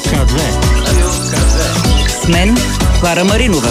К2. С мен Клара Маринова.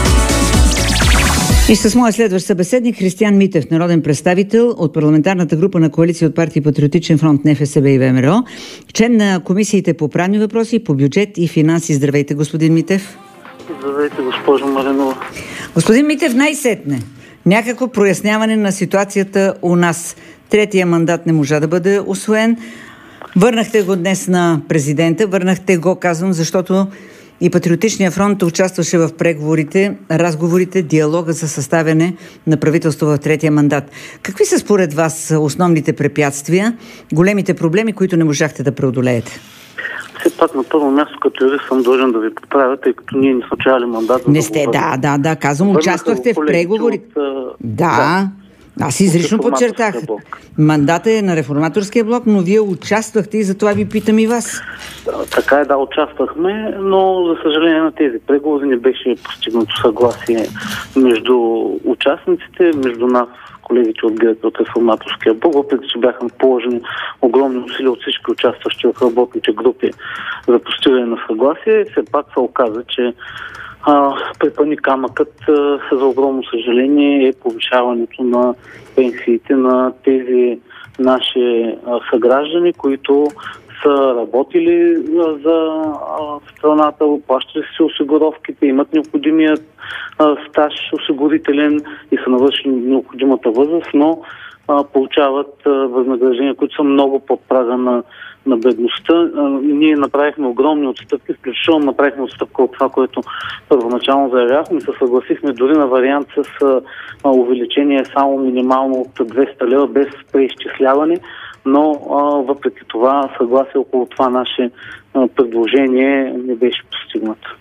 И с моя следващ събеседник Християн Митев, народен представител от парламентарната група на коалиция от партии Патриотичен фронт, НФСБ и ВМРО, член на комисиите по правни въпроси, по бюджет и финанси. Здравейте, господин Митев. Здравейте, госпожо Маринова. Господин Митев, най-сетне някакво проясняване на ситуацията у нас. Третия мандат не можа да бъде усвоен. Върнахте го днес на президента. Върнахте го, казвам, защото и Патриотичния фронт участваше в преговорите, разговорите, диалога за съставяне на правителство в третия мандат. Какви са според вас основните препятствия, големите проблеми, които не можахте да преодолеете? Все пак на първо място като юрист съм длъжен да ви поправя, тъй като ние не сме чаяли мандат. Не сте, да, казвам, участвахте в преговорите. Да. Аз изрично подчертах. Мандатът е на Реформаторския блок, но вие участвахте и затова ви питам и вас. Така е, да, участвахме, но за съжаление на тези преговори не беше постигнато съгласие между участниците, между нас, колегите от ГЕРБ от Реформаторския блок, въпреки че бяха положени огромни усилия от всички участващи в работните групи за постигане на съгласие, все пак се оказа, че препъни камъкът за огромно съжаление е повишаването на пенсиите на тези наши съграждани, които са работили за страната, плащали си осигуровките, имат необходимия стаж осигурителен и са навършили необходимата възраст, но получават възнаграждения, които са много под прага на бедността. Ние направихме огромни отстъпки, включително направихме отстъпка от това, което първоначално заявяхме. Се съгласихме дори на вариант с увеличение само минимално от 200 лева без преизчисляване, но въпреки това съгласие около това наше предложение не беше постигнато.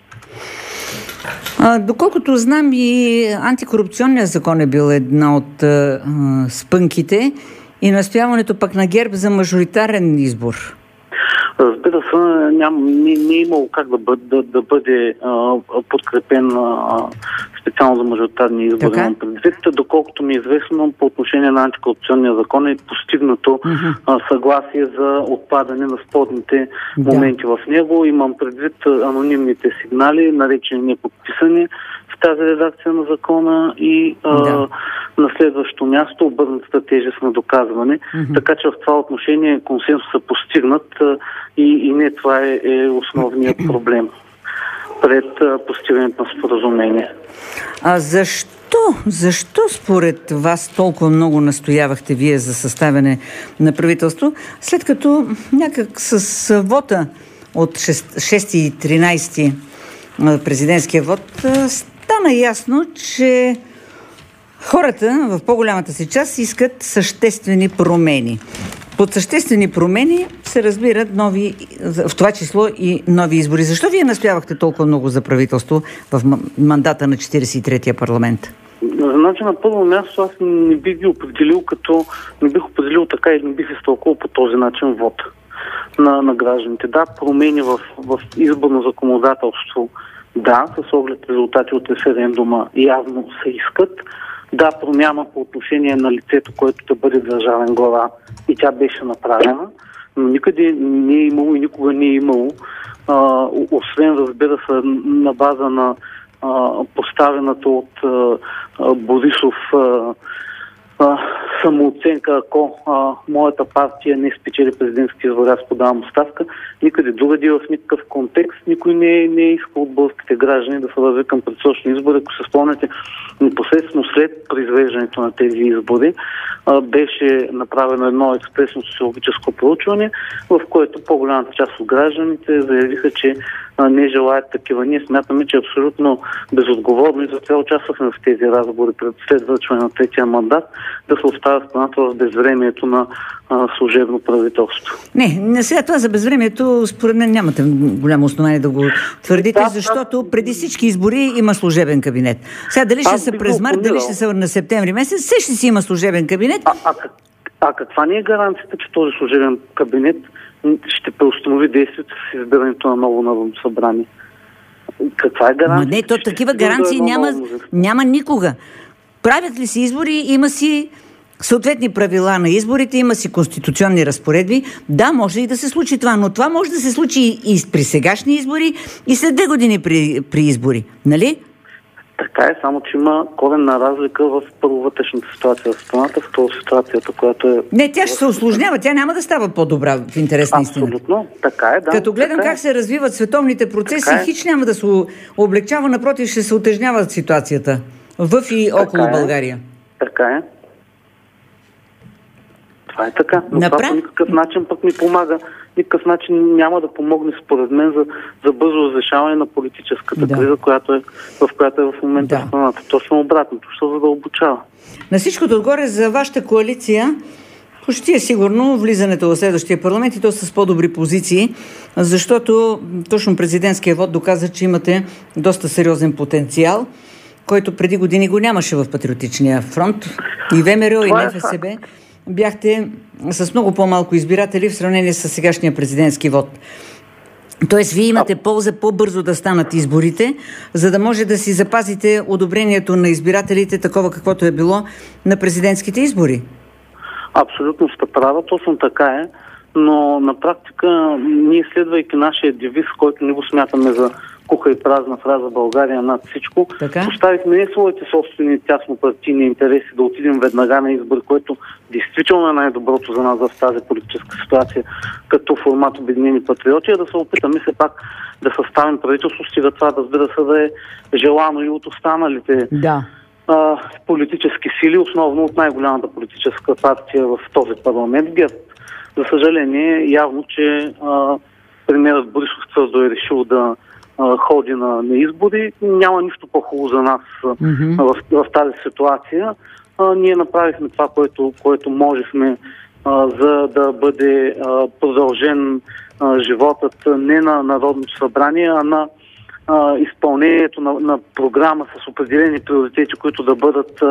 Доколкото знам, и антикорупционният закон е бил една от спънките и настояването пък на ГЕРБ за мажоритарен избор. Разбира се, не е имало как да бъде подкрепен специално за мажоритарни избори. Доколкото ми е известно, по отношение на антикорупционния закон е постигнато съгласие за отпадане на спорните моменти в него. Имам предвид анонимните сигнали, наречени неподписани в тази редакция на закона и на следващо място обърнатата тежест на доказване. Така че в това отношение консенсус е постигнат и не това е основният проблем пред постигането на споразумение. Защо според вас толкова много настоявахте вие за съставяне на правителство, след като някак с вота от 6 и 13 президентския вод стана ясно, че хората в по-голямата си част искат съществени промени. Под съществени промени се разбират нови, в това число и нови избори. Защо вие настоявахте толкова много за правителство в мандата на 43-я парламент? Значи на първо място аз не бих ги определил така и не бих изтълкувал по този начин вод на гражданите. Да, промени в изборно законодателство, да, с оглед резултати от референдума явно се искат. Да, промяна по отношение на лицето, което да бъде държавен глава, и тя беше направена, но никъде не е имало и никога не е имало, освен, разбира се, на база на поставената от Борисов самооценка, ако моята партия не спечели президентски избори, аз подавам оставка. Никъде другаде в никакъв контекст никой не е искал от българските граждани да се върви към предсрочни избори. Ако се спомняте, непосредствено след произвеждането на тези избори беше направено едно експресно социологическо проучване, в което по-голямата част от гражданите заявиха, че не желаят такива. Ние смятаме, че е абсолютно безотговорно и затова участвахме в тези разговори след връчване на третия мандат, да се оставя страната в безвремието на служебно правителство. Не, сега това за безвремието, според мен нямате голямо основание да го твърдите, защото преди всички избори има служебен кабинет. Сега дали ще са през март, дали ще са на септември месец, все ще си има служебен кабинет. Каква не е гаранцията, че този служебен кабинет ще преустанови действието с избирането на ново Народно събрание? Каква е гаранцията? Не, то такива гаранции няма никога. Правят ли си избори, има си съответни правила на изборите, има си конституционни разпоредби. Да, може и да се случи това, но това може да се случи и при сегашни избори, и след 2 години при избори. Нали? Така е, само че има коренна разлика в първо вътрешната ситуация в страната, второ ситуацията, която е... Не, тя ще се усложнява, тя няма да става по-добра в интерес на истината. Абсолютно, така е, да. Като гледам как се развиват световните процеси, хич няма да се облегчава, напротив, ще се утежнява ситуацията в и около България. Така е. Това е така. Но това по никакъв начин пък ми помага. Никакъв начин няма да помогне според мен за бързо разрешаване на политическата криза, в която е в момента страната. Точно обратното, ще се задълбочава. На всичкото отгоре за вашата коалиция почти е сигурно влизането в следващия парламент и то с по-добри позиции, защото точно президентския вод доказа, че имате доста сериозен потенциал, който преди години го нямаше в Патриотичния фронт. И ВМРО, и НФСБ бяхте с много по-малко избиратели в сравнение с сегашния президентски вод. Тоест, вие имате полза по-бързо да станат изборите, за да може да си запазите одобрението на избирателите, такова каквото е било на президентските избори. Абсолютно сте права, точно така е. Но на практика, ние следвайки нашия девиз, който не го смятаме за куха и празна фраза България над всичко, поставихме не своите собствени тяснопартийни интереси да отидем веднага на избори, което действително е най-доброто за нас в тази политическа ситуация като формат Обединени патриоти, а да се опитаме все пак да съставим правителство, стига това, разбира се, да е желано и от останалите политически сили, основно от най-голямата политическа партия в този парламент, ГЕРБ. За съжаление, явно, че премиерът Борисов твърдо е решил да ходи на избори. Няма нищо по-хубаво за нас в тази ситуация. Ние направихме това, което можехме, за да бъде продължен животът не на Народното събрание, а на изпълнението на програма с определени приоритети, които да бъдат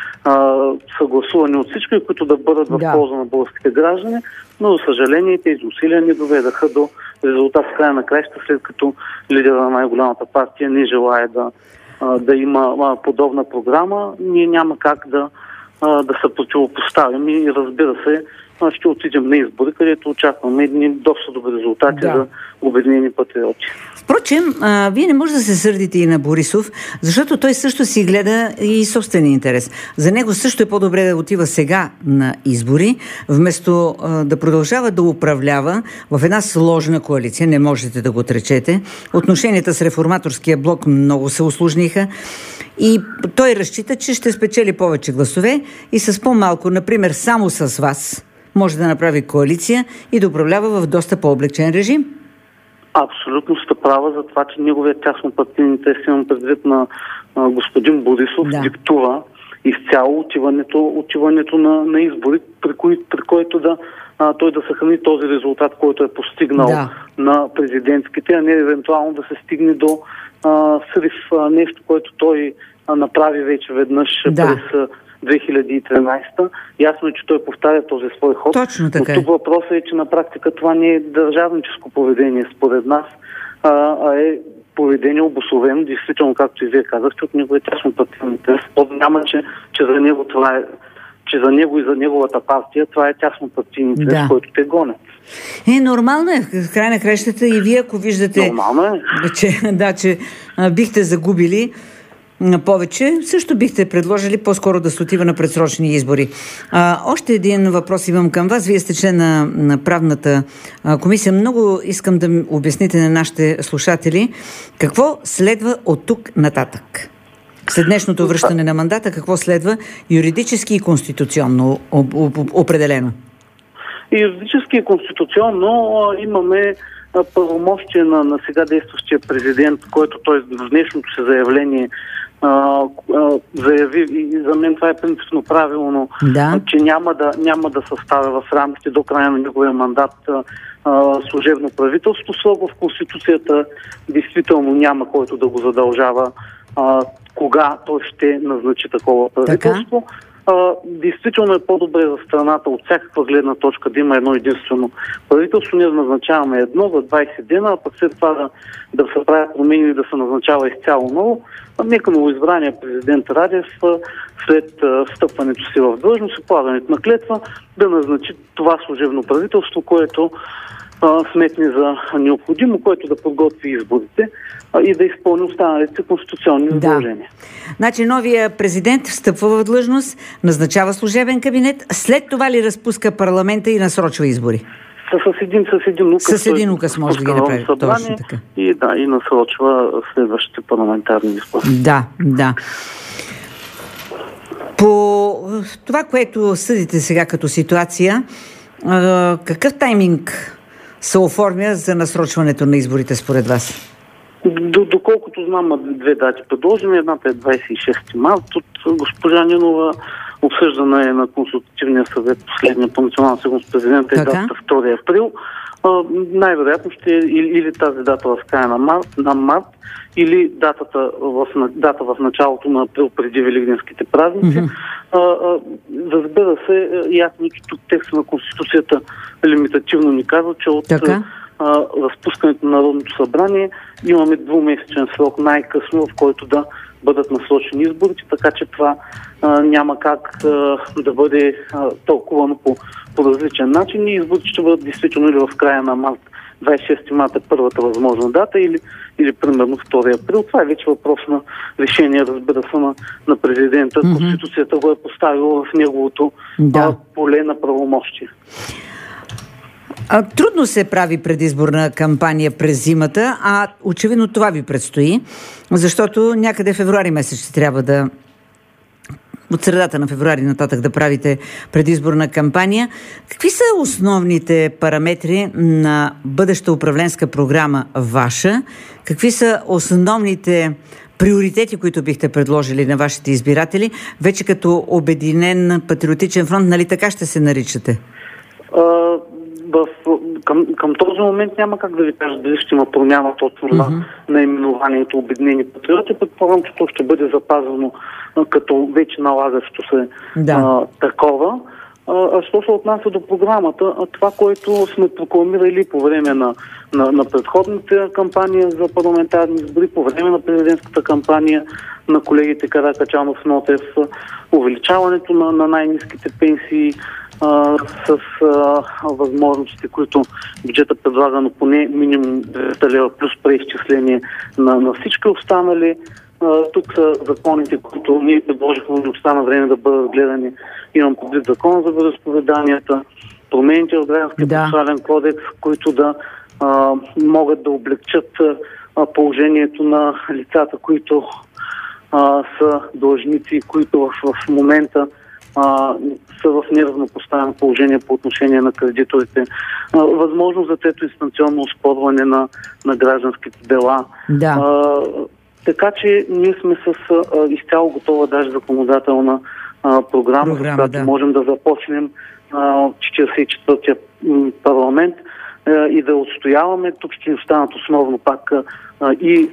съгласувани от всички, които да бъдат в полза на българските граждани. Но, за съжаление, тези усилия не доведаха до резултат в края на краища, след като лидера на най-голямата партия не желае да има подобна програма. Ние няма как да се противопоставим и, разбира се, ще отидем на избори, където очакваме едни доста добри резултати за Обединени патриоти. Впрочем, вие не може да се сърдите и на Борисов, защото той също си гледа и собствения интерес. За него също е по-добре да отива сега на избори, вместо да продължава да управлява в една сложна коалиция. Не можете да го отречете. Отношенията с реформаторския блок много се усложниха и той разчита, че ще спечели повече гласове и с по-малко, например, само с вас, може да направи коалиция и да управлява в доста по-облегчен режим. Абсолютно сте права за това, че неговият тяснопартийен интерес, имам предвид на господин Борисов, диктува изцяло отиването на избори, при който той да съхрани този резултат, който е постигнал на президентските, а не евентуално да се стигне до срив, нещо, което той направи вече веднъж през 2013. Ясно е, че той повтаря този свой ход. Точно така. Но тук въпросът е, че на практика това не е държавническо поведение според нас, а е поведение обусловено, действително, както и вие казахте, от неговия тяснопартиен интерес. Няма, че за него това е, че за него и за неговата партия това е тяснопартиен интерес, който те гонят. Нормално е. В край на кращата и вие, ако виждате, че бихте загубили повече, също бихте предложили по-скоро да се отива на предсрочни избори. Още един въпрос имам към вас. Вие сте член на правната комисия. Много искам да обясните на нашите слушатели какво следва от тук нататък. След днешното връщане на мандата, какво следва юридически и конституционно определено? И юридически и конституционно имаме правомощие на сега действащия президент, който той в днешното си заявление заяви, и за мен това е принципно правилно, че няма да съставя в рамките до края на неговия мандат служебно правителство. В Конституцията действително няма който да го задължава кога той ще назначи такова правителство. Действително е по-добре за страната от всякаква гледна точка да има едно единствено правителство. Ние назначаваме едно за 20 дена, а пък след това да се правят промени и да се назначава изцяло ново. Нека новоизбрания президент Радев след встъпването си в длъжност и полагането на клетва да назначи това служебно правителство, което сметне за необходимо, което да подготви изборите и да изпълни останалите конституционни задължения. Значи новия президент встъпва в длъжност, назначава служебен кабинет, след това ли разпуска парламента и насрочва избори? С един указ може да ги направи. Точно така. И насрочва следващите парламентарни избори. Да. По това, което съдите сега като ситуация, какъв тайминг се оформя за насрочването на изборите според вас? Доколкото знам, две дати предложени. Едната е 26 март от госпожа Нинова. Обсъждана е на консултативния съвет последния по национална сигурност президента и дата 2 април. Най-вероятно ще е или тази дата в края на март, или дата в началото на април преди Великденските празници. Разбира се, ясно, че тук текст на Конституцията лимитативно ни казва, че от разпускането на Народното събрание имаме 2-месечен срок най-късно, в който да бъдат насрочени изборите, така че това няма как да бъде тълкувано по различен начин и изборите ще бъдат действително или в края на март, 26 марта е първата възможна дата или примерно 2 април. Това е вече въпрос на решение, разбира се, на президента. Конституцията го е поставила в неговото поле на правомощие. Трудно се прави предизборна кампания през зимата, а очевидно това ви предстои, защото някъде февруари месец ще трябва от средата на февруари нататък да правите предизборна кампания. Какви са основните параметри на бъдеща управленска програма ваша? Какви са основните приоритети, които бихте предложили на вашите избиратели, вече като Обединен патриотичен фронт, нали така ще се наричате? Към този момент няма как да ви кажа дали ще има промяна точно на наименованието Обединени патриоти. Предполагам, че то ще бъде запазено като вече налагащо се такова. Що се отнася до програмата, това, което сме прокламирали по време на предходната кампания за парламентарни избори, по време на президентската кампания на колегите Каракачанов, Нотев, увеличаването на най-ниските пенсии, с възможностите, които бюджета предлага, но поне минимум 200 лева плюс преизчисление на всички останали. Тук са законите, които ние предложихме, да остана време да бъдат гледани. Имам предвид закона за вероизповеданията, промените в Гражданския процесуален кодекс, които да могат да облегчат положението на лицата, които са длъжници, които в момента са в неравнопоставено положение по отношение на кредиторите. Възможност за трето инстанционно оспорване на гражданските дела. Така че ние сме с изцяло готова даже законодателна програма, с която можем да започнем 44-тия парламент и да отстояваме. Тук ще останат основно пак и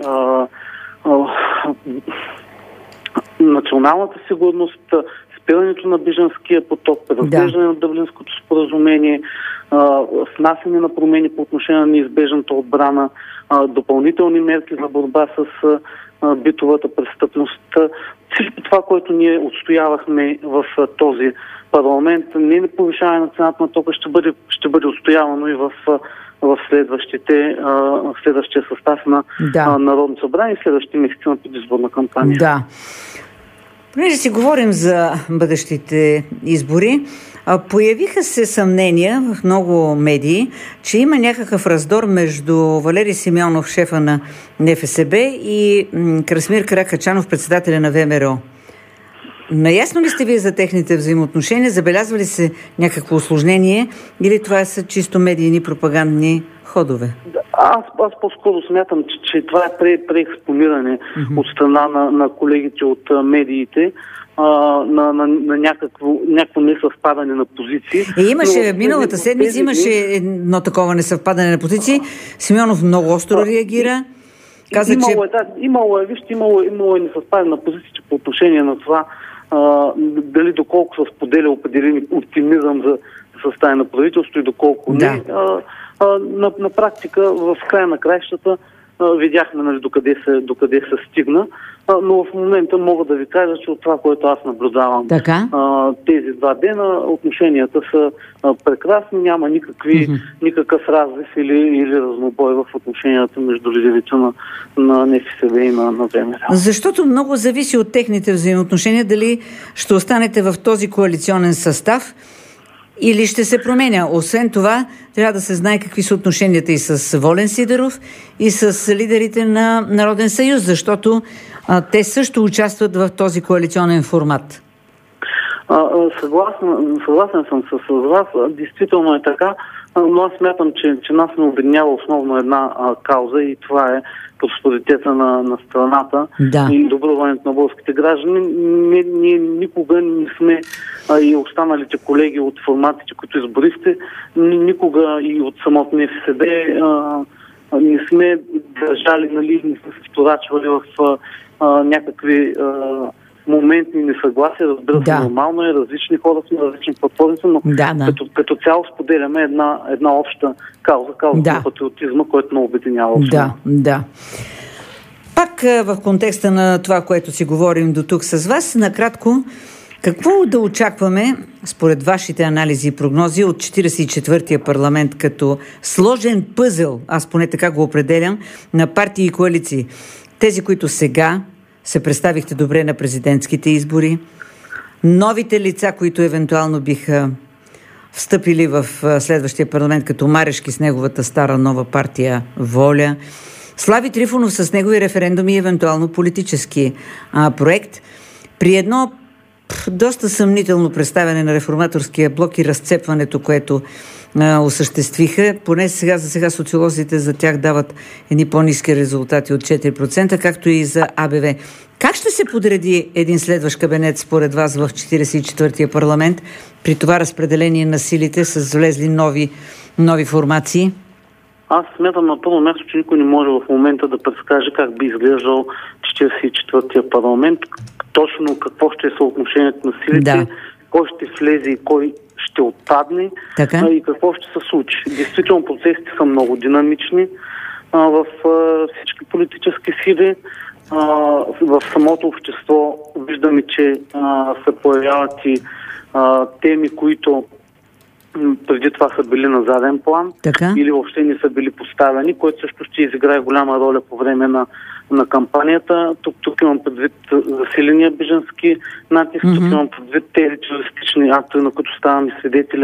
националната сигурност, спирането на бежанския поток, разглеждане на Дъблинското споразумение, внасяне на промени по отношение на неизбежната отбрана, допълнителни мерки за борба с битовата престъпност. Всичко това, което ние отстоявахме в този парламент, не повишаване на цената на тока, ще бъде отстоявано и в следващия състав на Народното събрание и следващите месеци на предизборна кампания. Понеже си говорим за бъдещите избори, появиха се съмнения в много медии, че има някакъв раздор между Валери Симеонов, шефа на НФСБ, и Красимир Каракачанов, председателя на ВМРО. Наясно ли сте вие за техните взаимоотношения? Забелязва ли се някакво усложнение или това са чисто медийни пропагандни ходове? Аз по-скоро смятам, че това е преекспониране от страна на колегите от медиите на някакво несъвпадане на позиции. Имаше миналата седмица, имаше едно такова несъвпадане на позиции. Симеонов много остро реагира. Каза, имало е несъвпадане на позиции по отношение на това дали доколко се споделя определен оптимизъм за съставяне на правителство и доколко не. На практика, в края на краищата, видяхме, нали, докъде се стигна, но в момента мога да ви кажа, че от това, което аз наблюдавам тези 2 дена, отношенията са прекрасни, няма никакъв разрив или разнобой в отношенията между лидерите на НФСБ и на ВМРО. Защото много зависи от техните взаимоотношения, дали ще останете в този коалиционен състав или ще се променя. Освен това, трябва да се знае какви са отношенията и с Волен Сидеров, и с лидерите на Народен съюз, защото те също участват в този коалиционен формат. Съгласен съм с вас. Действително е така, но аз смятам, че нас не обединява основно една кауза и това е просперитета на страната и добруването на българските граждани. Ние никога не сме, и останалите колеги от форматите, които изборихте, никога и от самото НФСБ не сме държали, нали, не сме се вторачвали в някакви моментни несъгласия. Разбира се, нормално е, различни хора сме, различни платформи, но като цяло споделяме една обща кауза на патриотизма, който ме обединява. Пак в контекста на това, което си говорим до тук с вас, накратко, какво да очакваме, според вашите анализи и прогнози, от 44-тия парламент като сложен пъзел, аз поне така го определям, на партии и коалиции? Тези, които сега се представихте добре на президентските избори, новите лица, които евентуално биха встъпили в следващия парламент като Марешки с неговата стара нова партия Воля, Слави Трифонов с негови референдуми и евентуално политически проект, при едно доста съмнително представяне на реформаторския блок и разцепването, което осъществиха. Поне за сега социолозите за тях дават едни по-ниски резултати от 4%, както и за АБВ. Как ще се подреди един следващ кабинет според вас в 44-тия парламент при това разпределение на силите с влезли нови формации? Аз смятам на първо място, че никой не може в момента да предскаже как би изглеждал 44-тия парламент, точно какво ще е съотношението на силите, кой ще влезе и кой ще отпадне и какво ще се случи. Действително процесите са много динамични в всички политически сили. В самото общество виждаме, че се появяват и теми, които преди това са били на заден план или въобще не са били поставени, което също ще изиграе голяма роля по време на кампанията. Тук имам предвид засиления бежански натиск, тук имам предвид тези терористични актове, на които ставаме свидетели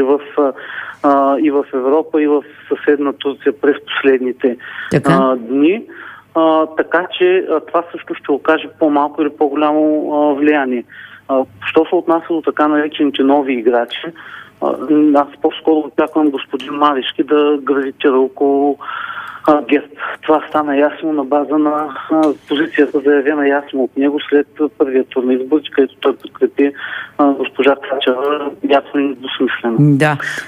и в Европа, и в съседна Турция през последните дни. Така че това също ще окаже по-малко или по-голямо влияние. Що се отнася до така наречените нови играчи, аз по-скоро очаквам господин Марешки да гравитира около ГЕРБ. Това стана ясно на база на позицията, заявена ясно от него след първия тур на изборите, където той подкрепи госпожа Цачева ясно и недвусмислено.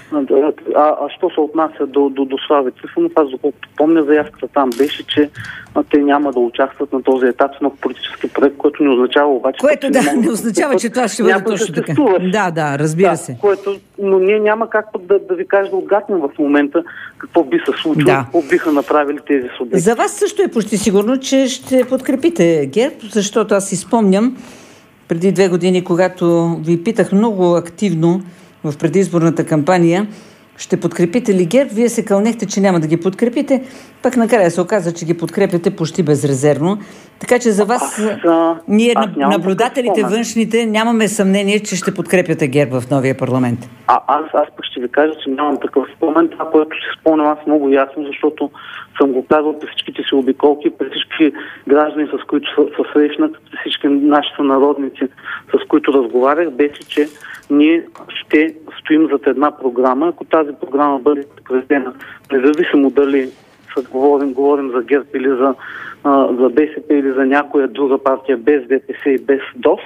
Що се отнася до Слави Трифонов, аз доколкото помня, заявката там беше, че те няма да участват на този етап в нов политически проект, което не означава обаче... Което не означава, че това ще бъде точно така. Разбира се. Но ние няма как да ви кажа да отгатнем в момента какво би се случило, какво биха направили тези субекти. За вас също е почти сигурно, че ще подкрепите ГЕРБ, защото аз си спомням преди 2 години, когато ви питах много активно в предизборната кампания, ще подкрепите ли ГЕРБ? Вие се кълнехте, че няма да ги подкрепите, пък накрая се оказа, че ги подкрепяте почти безрезервно. Така че за вас, ние наблюдателите външните, нямаме съмнение, че ще подкрепяте ГЕРБ в новия парламент. Аз пък ще ви кажа, че нямам такъв спомен. Това, което се спомням аз много ясно, защото съм го казал през всичките си обиколки, през всички граждани, с които са срещнат, през всички наши сънародници, с които разговарях, беше, че ние ще стоим зад една програма. Ако тази програма бъде подкрепена, независимо дали говорим за ГЕРБ или за БСП или за някоя друга партия без ДПС и без ДОСТ,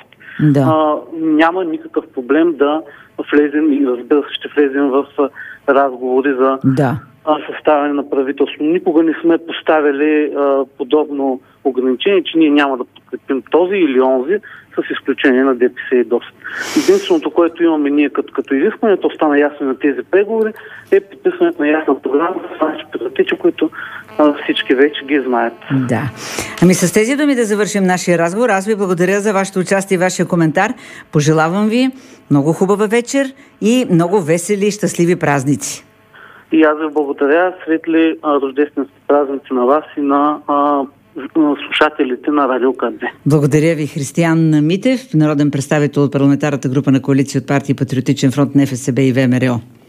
няма никакъв проблем да влезем и разбира се ще влезем в разговори за съставяне на правителство. Никога не сме поставили подобно ограничение, че ние няма да подкрепим този или онзи, с изключение на ДПС и ДОСТ. Единственото, което имаме ние като изискване, то стана ясно на тези преговори, е подписването на ясна програма с нашите приоритети, които всички вече ги знаят. Да. Ами с тези думи да завършим нашия разговор. Аз ви благодаря за вашето участие и вашия коментар. Пожелавам ви много хубава вечер и много весели и щастливи празници. И аз ви благодаря. Светли рождественски празници на вас и на слушателите на Радио КД. Благодаря ви, Християн Митев, народен представител от парламентарната група на коалиция от партии Патриотичен фронт, НФСБ и ВМРО.